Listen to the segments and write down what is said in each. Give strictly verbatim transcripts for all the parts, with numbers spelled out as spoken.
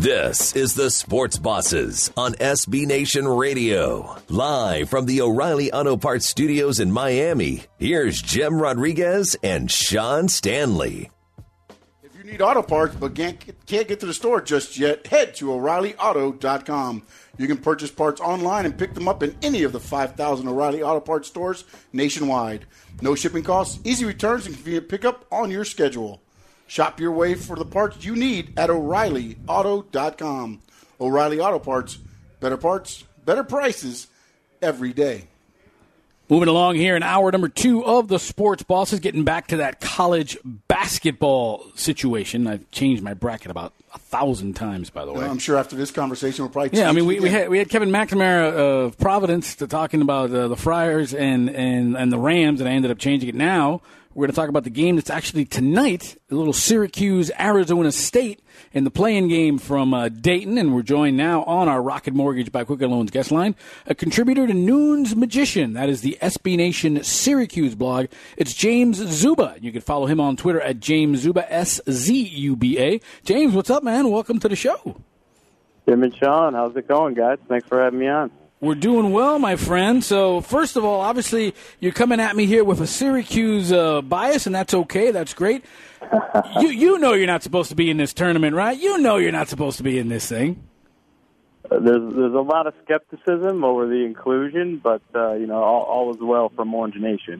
This is the Sports Bosses on S B Nation Radio. Live from the O'Reilly Auto Parts Studios in Miami, here's Jim Rodriguez and Sean Stanley. If you need auto parts but can't, can't get to the store just yet, head to O'Reilly Auto dot com. You can purchase parts online and pick them up in any of the five thousand O'Reilly Auto Parts stores nationwide. No shipping costs, easy returns, and convenient pickup on your schedule. Shop your way for the parts you need at O'Reilly Auto dot com. O'Reilly Auto Parts, better parts, better prices every day. Moving along here in hour number two of the Sports Bosses, getting back to that college basketball situation. I've changed my bracket about a thousand times, by the way. I'm sure after this conversation we'll probably yeah. I mean, we, we had we had Kevin McNamara of Providence to talking about uh, the Friars and, and and the Rams, and I ended up changing it. Now we're going to talk about the game that's actually tonight, a little Syracuse, Arizona State in the play-in game from uh, Dayton, and we're joined now on our Rocket Mortgage by Quicken Loans guest line, a contributor to Noon's Magician. That is the S B Nation Syracuse blog. It's James Zuba. You can follow him on Twitter at James Zuba, S Z U B A. James, what's up, man? Welcome to the show. Jim and Sean, how's it going, guys? Thanks for having me on. We're doing well, my friend. So, first of all, obviously, you're coming at me here with a Syracuse uh, bias, and that's okay. That's great. you you know you're not supposed to be in this tournament, right? You know you're not supposed to be in this thing. Uh, there's there's a lot of skepticism over the inclusion, but uh, you know all, all is well from Orange Nation.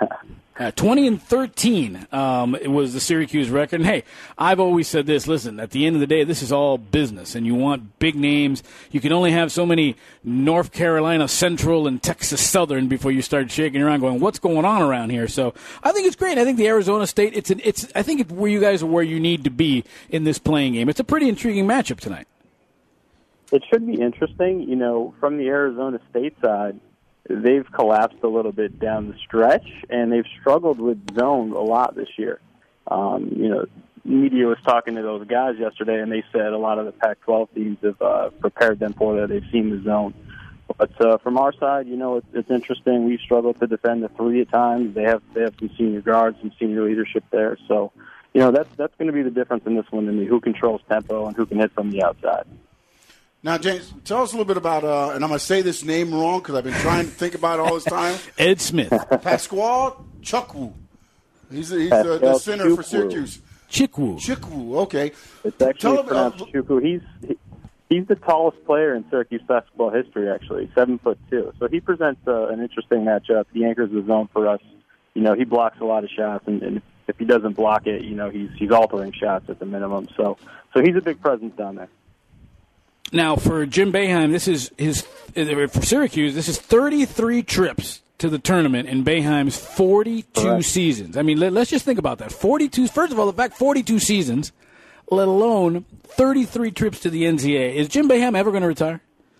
uh, Twenty and thirteen um, it was the Syracuse record. And hey, I've always said this. Listen, at the end of the day, this is all business, and you want big names. You can only have so many North Carolina Central and Texas Southern before you start shaking around, going, "What's going on around here?" So I think it's great. I think the Arizona State. It's an, it's. I think where you guys are where you need to be in this playing game. It's a pretty intriguing matchup tonight. It should be interesting. You know, from the Arizona State side, they've collapsed a little bit down the stretch, and they've struggled with zone a lot this year. Um, you know, media was talking to those guys yesterday, and they said a lot of the Pac twelve teams have uh, prepared them for that. They've seen the zone. But uh, from our side, you know, it's, it's interesting. We've struggled to defend the three at times. They have they have some senior guards, some senior leadership there. So, you know, that's that's going to be the difference in this one to me, who controls tempo and who can hit from the outside. Now, James, tell us a little bit about, uh, and I'm going to say this name wrong because I've been trying to think about it all this time. Ed Smith. Pasquale Chukwu. He's, he's uh, the center Chukwu. for Syracuse. Chukwu. Chukwu, okay. It's actually tell pronounced him, uh, Chukwu. He's, he, he's the tallest player in Syracuse basketball history, actually, seven foot two. So he presents uh, an interesting matchup. He anchors the zone for us. You know, he blocks a lot of shots, and, and if he doesn't block it, you know, he's he's altering shots at the minimum. So, so he's a big presence down there. Now, for Jim Boeheim, this is his for Syracuse. This is thirty-three trips to the tournament in Boeheim's forty-two Correct. seasons. I mean, let, let's just think about that. forty-two. First of all, the fact forty-two seasons, let alone thirty-three trips to the N C A A. Is Jim Boeheim ever going to retire?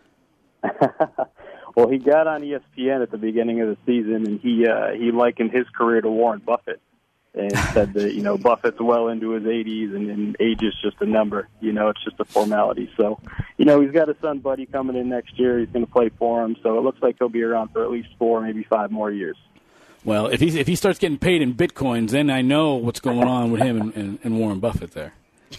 Well, he got on E S P N at the beginning of the season, and he uh, he likened his career to Warren Buffett. And said that, you know, Buffett's well into his eighties, and, and age is just a number. You know, it's just a formality. So, you know, he's got his son, Buddy, coming in next year. He's going to play for him. So it looks like he'll be around for at least four, maybe five more years. Well, if he if he starts getting paid in bitcoins, then I know what's going on with him and, and, and Warren Buffett there.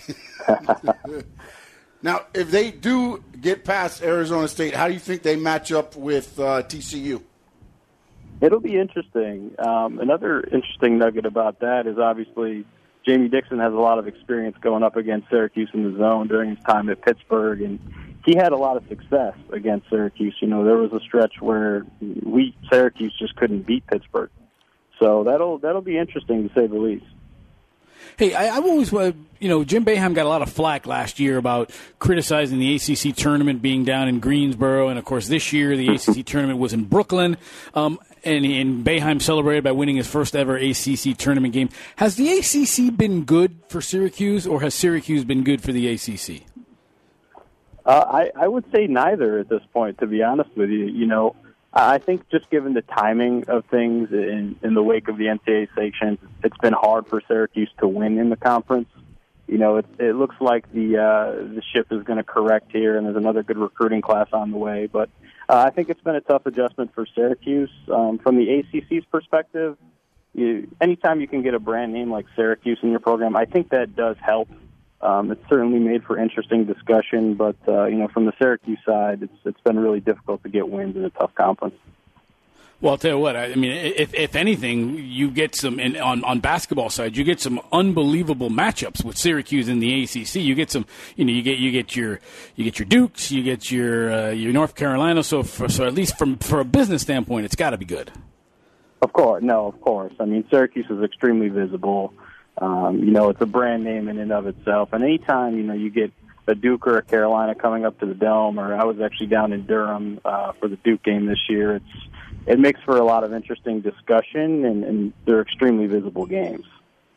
Now, if they do get past Arizona State, how do you think they match up with uh, T C U? It'll be interesting. Um, another interesting nugget about that is obviously Jamie Dixon has a lot of experience going up against Syracuse in the zone during his time at Pittsburgh, and he had a lot of success against Syracuse. You know, there was a stretch where we Syracuse just couldn't beat Pittsburgh. So that'll that'll be interesting to say the least. Hey, I, I've always, uh, you know, Jim Boeheim got a lot of flack last year about criticizing the A C C tournament being down in Greensboro, and of course this year the A C C tournament was in Brooklyn, um, and, and Boeheim celebrated by winning his first ever A C C tournament game. Has the A C C been good for Syracuse, or has Syracuse been good for the A C C? Uh, I, I would say neither at this point, to be honest with you. You know, I think just given the timing of things in, in the wake of the N C double A sanctions, it's been hard for Syracuse to win in the conference. You know, it, it looks like the uh, the ship is going to correct here, and there's another good recruiting class on the way. But uh, I think it's been a tough adjustment for Syracuse. Um, from the A C C's perspective, you, anytime you can get a brand name like Syracuse in your program, I think that does help Um, it's certainly made for interesting discussion, but uh, you know, from the Syracuse side, it's it's been really difficult to get wins in a tough conference. Well, I'll tell you what. I mean, if if anything, you get some in, on on basketball side. You get some unbelievable matchups with Syracuse in the A C C. You get some, you know, you get you get your you get your Dukes, you get your uh, your North Carolina. So, for, so at least from for a business standpoint, it's got to be good. Of course, no, of course. I mean, Syracuse is extremely visible. Um, you know, it's a brand name in and of itself. And anytime you know you get a Duke or a Carolina coming up to the Dome, or I was actually down in Durham uh, for the Duke game this year, it's it makes for a lot of interesting discussion, and, and they're extremely visible games.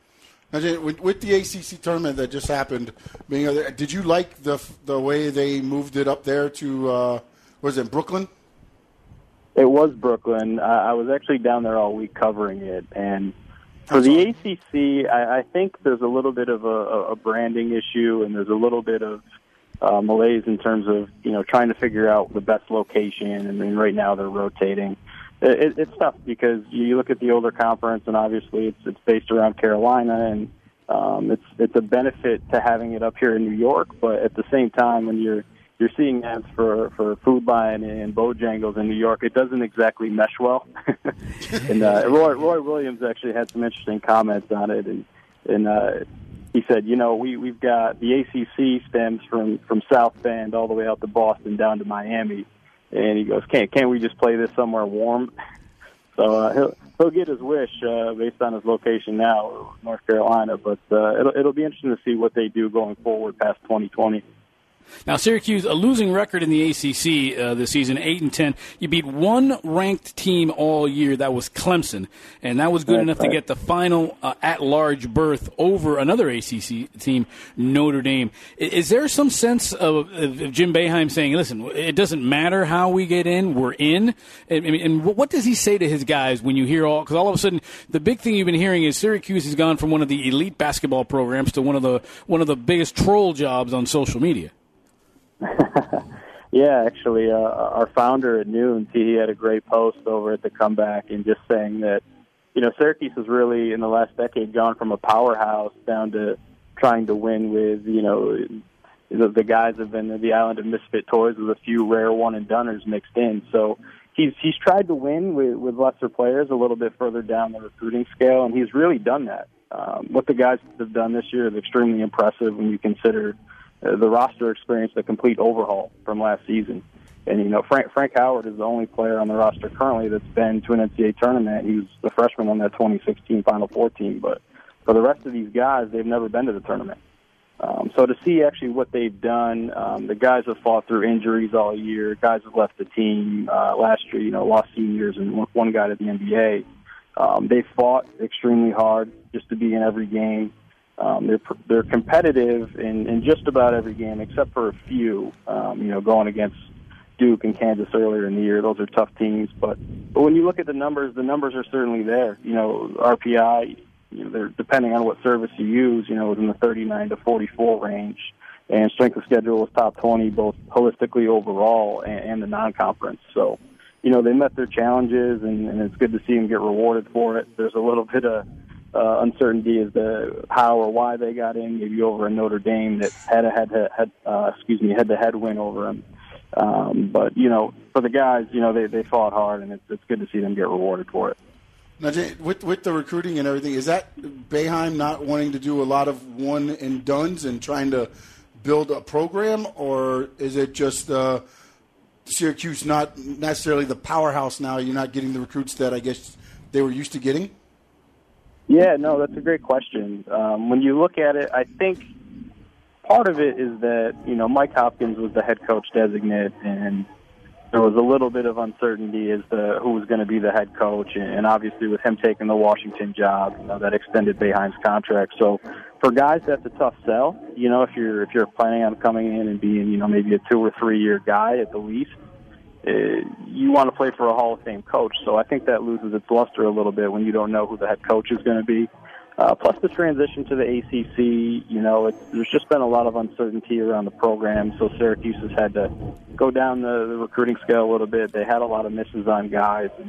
With, with the A C C tournament that just happened, being there, did you like the the way they moved it up there to, uh, was it Brooklyn? It was Brooklyn. I, I was actually down there all week covering it, and for the A C C, I, I think there's a little bit of a, a branding issue, and there's a little bit of uh, malaise in terms of, you know, trying to figure out the best location, and then right now they're rotating. It, it's tough because you look at the older conference, and obviously it's it's based around Carolina, and um, it's it's a benefit to having it up here in New York. But at the same time, when you're you're seeing ads for for Food Lion and Bojangles in New York, it doesn't exactly mesh well. and uh, Roy Roy Williams actually had some interesting comments on it, and and uh, he said, you know, we we've got the A C C stems from from South Bend all the way out to Boston down to Miami. And he goes, can't can't we just play this somewhere warm? So uh, he'll he'll get his wish uh, based on his location now, North Carolina. But uh, it'll it'll be interesting to see what they do going forward past twenty twenty. Now, Syracuse, a losing record in the A C C uh, this season, eight and ten. You beat one ranked team all year. That was Clemson, and that was good That's enough right. to get the final uh, at-large berth over another A C C team, Notre Dame. Is, is there some sense of, of Jim Boeheim saying, "Listen, it doesn't matter how we get in, we're in"? And, and what does he say to his guys when you hear all? Because all of a sudden, the big thing you've been hearing is Syracuse has gone from one of the elite basketball programs to one of the one of the biggest troll jobs on social media. Yeah, actually, uh, our founder at Noon, he had a great post over at the Comeback, and just saying that, you know, Syracuse has really, in the last decade, gone from a powerhouse down to trying to win with, you know, the, the guys have been the island of misfit toys with a few rare one-and-doners mixed in. So he's he's tried to win with, with lesser players a little bit further down the recruiting scale, and he's really done that. Um, what the guys have done this year is extremely impressive when you consider Uh, the roster experienced a complete overhaul from last season. And, you know, Frank Frank Howard is the only player on the roster currently that's been to an N C double A tournament. He was the freshman on that twenty sixteen Final Four team. But for the rest of these guys, they've never been to the tournament. Um, so to see actually what they've done, um, the guys have fought through injuries all year. Guys have left the team uh, last year, you know, lost seniors and one, one guy to the N B A. Um, they fought extremely hard just to be in every game. Um, they're they're competitive in, in just about every game except for a few. Um, you know, going against Duke and Kansas earlier in the year, those are tough teams. But but when you look at the numbers, the numbers are certainly there. You know, R P I, you know, they're depending on what service you use. You know, is in the thirty-nine to forty-four range, and strength of schedule was top twenty both holistically overall and, and the non-conference. So, you know, they met their challenges, and, and it's good to see them get rewarded for it. There's a little bit of Uh, uncertainty as to how or why they got in, maybe over a Notre Dame that had a head, head uh, excuse me, head-to-head win over them. Um, but you know, for the guys, you know, they they fought hard, and it's it's good to see them get rewarded for it. Now, Jay, with with the recruiting and everything, is that Boeheim not wanting to do a lot of one and dones and trying to build a program, or is it just uh, Syracuse not necessarily the powerhouse now? You're not getting the recruits that I guess they were used to getting. Yeah, no, that's a great question. Um, when you look at it, I think part of it is that, you know, Mike Hopkins was the head coach designate, and there was a little bit of uncertainty as to who was going to be the head coach, and obviously with him taking the Washington job, you know, that extended Boeheim's contract. So for guys, that's a tough sell. You know, if you're if you're planning on coming in and being, you know, maybe a two or three year guy at the least, Uh, you want to play for a Hall of Fame coach. So I think that loses its luster a little bit when you don't know who the head coach is going to be. Uh, plus the transition to the A C C, you know, it's, there's just been a lot of uncertainty around the program. So Syracuse has had to go down the, the recruiting scale a little bit. They had a lot of misses on guys. And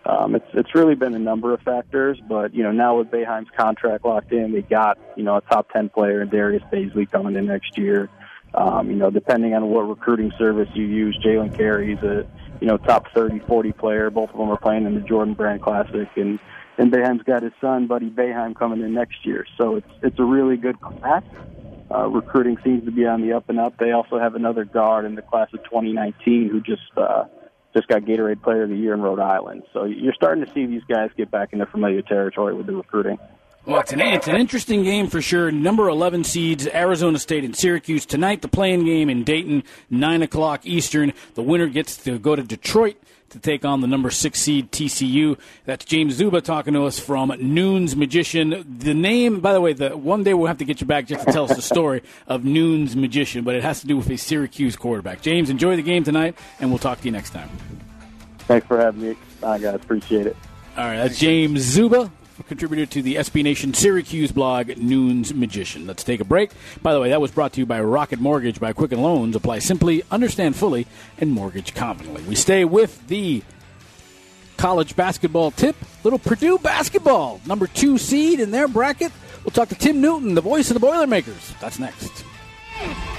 Um, it's it's really been a number of factors, but you know now with Boeheim's contract locked in, they got you know a top ten player in Darius Baisley coming in next year. Um, you know, depending on what recruiting service you use, Jalen Carey's a you know top thirty, forty player. Both of them are playing in the Jordan Brand Classic, and and Boeheim's got his son, Buddy Boeheim, coming in next year. So it's it's a really good class. Uh, recruiting seems to be on the up and up. They also have another guard in the class of twenty nineteen who just uh, just got Gatorade Player of the Year in Rhode Island. So you're starting to see these guys get back into familiar territory with the recruiting. Well, it's an, it's an interesting game for sure. Number eleven seeds, Arizona State and Syracuse. Tonight, the playing game in Dayton, nine o'clock Eastern. The winner gets to go to Detroit to take on the number six seed T C U. That's James Zuba talking to us from Noon's Magician. The name, by the way, the one day we'll have to get you back just to tell us the story of Noon's Magician, but it has to do with a Syracuse quarterback. James, enjoy the game tonight, and we'll talk to you next time. Thanks for having me. Bye, guys. Appreciate it. All right, that's James Zuba, contributor to the S B Nation Syracuse blog, Noon's Magician. Let's take a break. By the way, that was brought to you by Rocket Mortgage by Quicken Loans. Apply simply, understand fully, and mortgage confidently. We stay with the college basketball tip. Little Purdue basketball, number two seed in their bracket. We'll talk to Tim Newton, the voice of the Boilermakers. That's next.